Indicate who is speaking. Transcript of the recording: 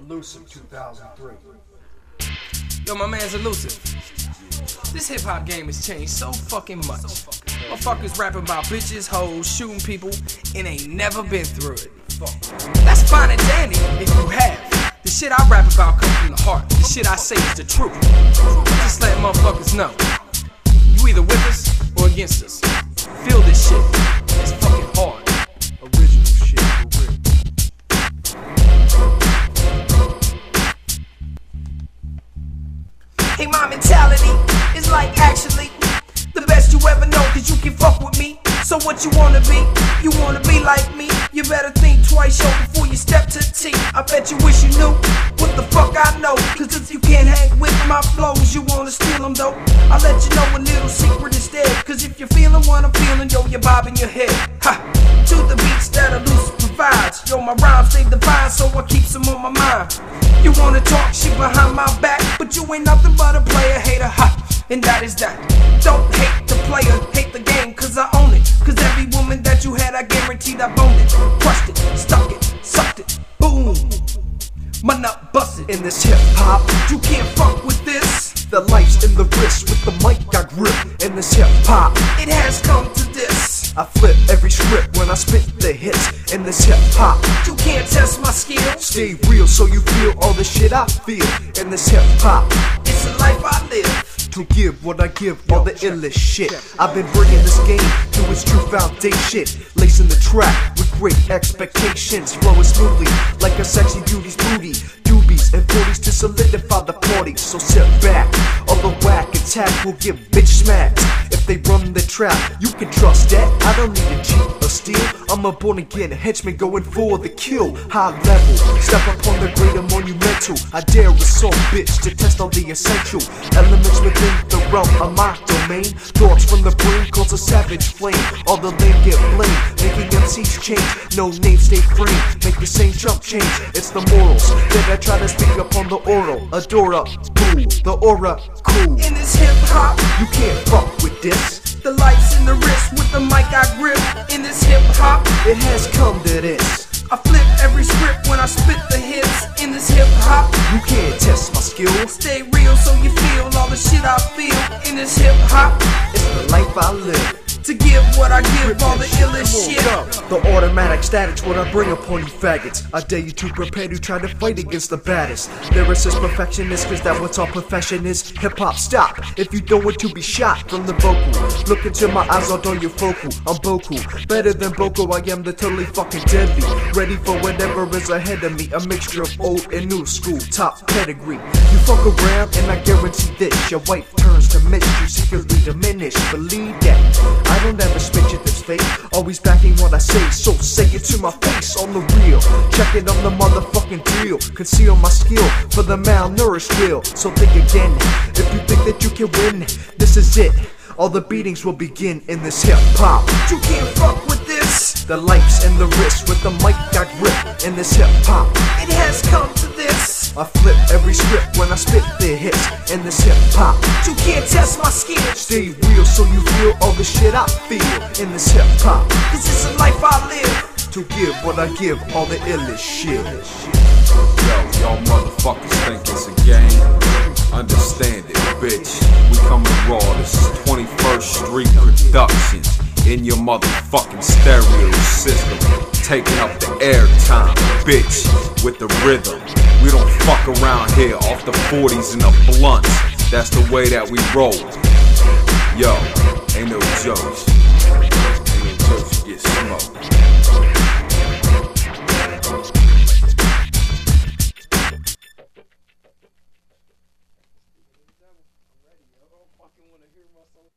Speaker 1: Elusive 2003.
Speaker 2: Yo, my man's Elusive. This hip-hop game has changed so fucking much. Motherfuckers rapping about bitches, hoes, shooting people, and ain't never been through it. That's fine and dandy if you have. The shit I rap about comes from the heart. The shit I say is the truth. Just let motherfuckers know. You either with us or against us. Feel this shit. It's fucking hard.
Speaker 1: Original shit for real.
Speaker 2: Hey, my mentality is like actually the best you ever know, cause you can fuck with me. So what you wanna be? You wanna be like me? You better think twice, yo, before you step to the T. I bet you wish you knew what the fuck I know. Cause if you can't hang with my flows, you wanna steal them though. I'll let you know a little secret instead. Cause if you're feeling what I'm feeling, yo, you're bobbing your head. Ha! To the beats that Elusive provides. Yo, my rhymes, they divine, so I keep some on my mind. You wanna talk shit behind my back, but you ain't nothing but a player hater, ha! And that is that. Don't hate the player, hate the game, cause I own it. Cause every woman that you had, I guaranteed I boned it. Crushed it, stuck it, sucked it, boom. My nut busted.
Speaker 1: In this hip hop,
Speaker 2: You can't fuck with this.
Speaker 1: the life's in the wrist, with the mic I grip. In this hip hop,
Speaker 2: It has come to this.
Speaker 1: I flip every script when I spit the hits. In this hip hop,
Speaker 2: You can't test my skills.
Speaker 1: stay real so you feel all the shit I feel. In this hip hop,
Speaker 2: It's a life I live.
Speaker 1: to give what I give, all the illest shit. I've been bringing this game to its true foundation, lacing the track with great expectations, flowing smoothly like a sexy beauty's booty. Doobies and 40s to solidify the party. So sit back, all the whack attack will get bitch smacked. If they run the trap, you can trust that. I don't need to cheat or steal. I'm a born again henchman going for the kill. High level, step upon the greater monumental. I dare assault bitch to test all the essential elements within the realm of my domain. Thoughts from the brain cause a savage flame. All the lame get blamed, making MCs change. No name stay free, make the same jump change. It's the morals that I try to speak upon the oral. Adora, boo, the aura, cool.
Speaker 2: In this hip hop,
Speaker 1: You can't fuck with this.
Speaker 2: the life's in the wrist with the mic I grip. In this hip hop,
Speaker 1: It has come to this.
Speaker 2: I flip every script when I spit the hits. In this hip hop,
Speaker 1: You can't test my skills.
Speaker 2: stay real so you feel all the shit I feel. In this hip hop,
Speaker 1: It's the life I live.
Speaker 2: to give what I give, all the illest shit.
Speaker 1: The automatic static's what I bring upon you faggots. I dare you to prepare to try to fight against the baddest. Lyricist perfectionist, cause that's what our profession is. Hip hop, stop if you don't want to be shot from the vocal. Look into my eyes, although you're focal. I'm Boku, better than Boko. I am the totally fucking deadly. Ready for whatever is ahead of me. A mixture of old and new school, top pedigree. You fuck around and I guarantee this. Your wife turns to miss you, secretly diminish. Believe that. I don't ever spit shit that's fake, always backing what I say, so say it to my face on the real. Check it on the motherfucking deal. Conceal my skill for the malnourished will. So think again, if you think that you can win, this is it. All the beatings will begin in this hip hop.
Speaker 2: You can't fuck with this.
Speaker 1: The life's in the wrist with the mic I grip. In this hip hop,
Speaker 2: It has come to this.
Speaker 1: I flip every script when I spit the hits. In this hip hop,
Speaker 2: You can't test my skills.
Speaker 1: stay real so you feel all the shit I feel. In this hip hop,
Speaker 2: Cause it's a life I live.
Speaker 1: to give what I give, all the illest shit.
Speaker 3: Yo, y'all motherfuckers think it's a game? Understand it, bitch. We coming raw. This is 21st Street Productions in your motherfucking stereo system, taking up the airtime, bitch, with the rhythm. We don't fuck around here off the 40s and the blunts. That's the way that we roll. Yo, ain't no jokes. Ain't no jokes, you get smoked.
Speaker 2: I don't fucking want to hear myself.